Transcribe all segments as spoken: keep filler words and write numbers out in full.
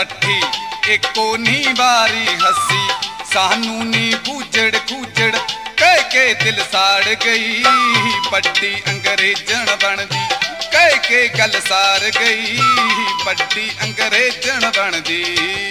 पट्ठी एको नी बारी हसी सानू नी बूझड़ खूजड़ कह के दिल साड़ गई बड़ी अंग्रेजन बनदी कह के गल सार गई बड़ी अंग्रेजन बनदी।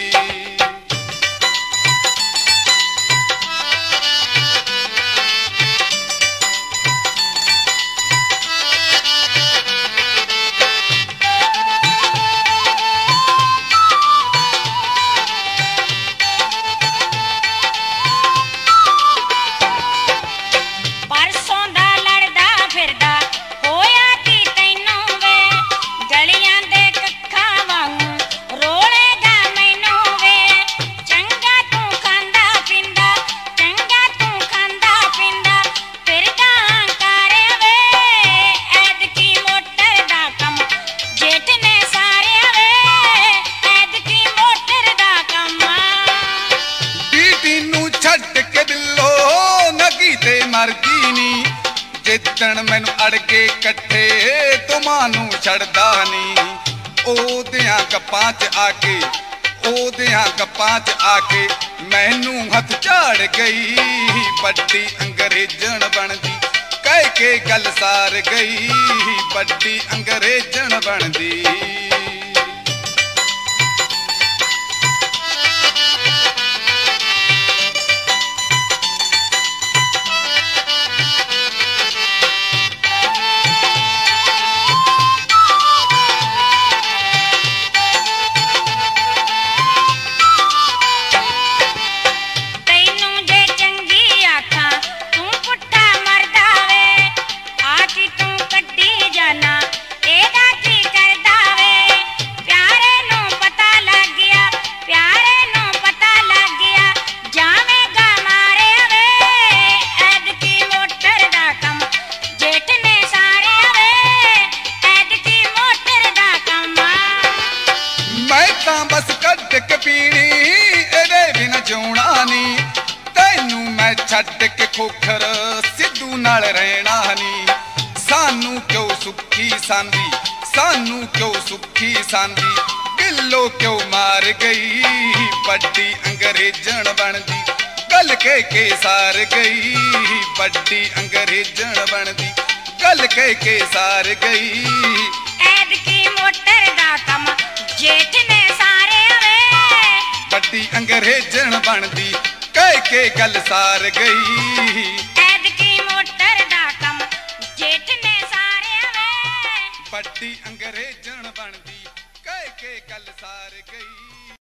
मरदी नी जिदन मैनू अड़के कट्ठे तुमानू छड़दा नी ओदियां गप्पां च आके ओदियां गप्पां च आके मैनू हथ झाड़ गई बड़ी अंग्रेजन बनदी कह के गल सार गई बड़ी अंग्रेजन बनदी। बस कट के पीनी एदे बिना जोना नी तैनू मैं छड्ड के खोखर सिद्धू नाल रहना नी सानू क्यों सुखी सांदी सानू क्यों सुखी सांदी दिलों क्यों मार गई बड़ी अंग्रेजन बनदी गल कह के सार गई बड़ी अंग्रेजन बनदी गल कह के सार गई। ऐद की मोटर दा कम जेठ ने बड़ी अंग्रेजन बनदी कह के गल सार गई ऐद की मोटर दा कम जेठ ने सारे वे बड़ी अंग्रेजन बनदी कह के गल सार गई।